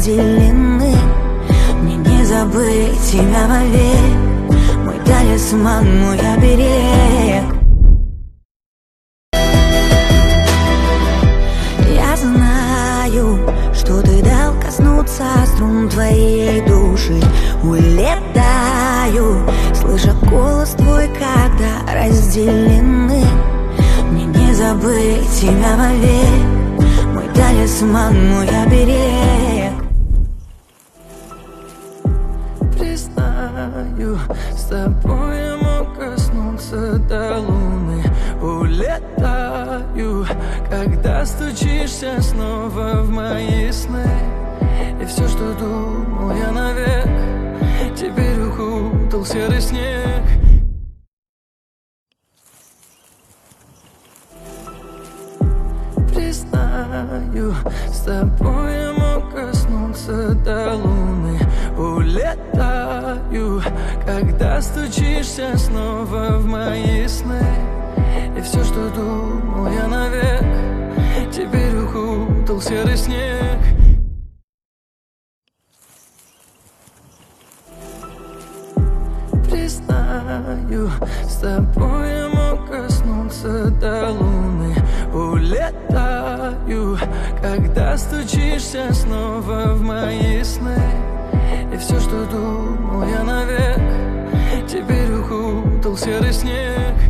разделены. Мне не забыть тебя вовек, мой талисман, мой оберег. Я знаю, что ты дал коснуться струн твоей души. Улетаю, слыша голос твой, когда разделены. Мне не забыть тебя вовек, мой талисман, мой оберег. Признаю, с тобой я мог коснуться до луны. Улетаю, когда стучишься снова в мои сны. И все, что думал я навек, теперь укутал серый снег. Признаю, с тобой я мог коснуться до луны. Улетаю, когда стучишься снова в мои сны. И все, что думал я навек, теперь укутал серый снег. Признаю, с тобой я мог коснуться до луны. Улетаю, когда стучишься снова в мои сны. И все, что думал я навек, теперь укутал серый снег.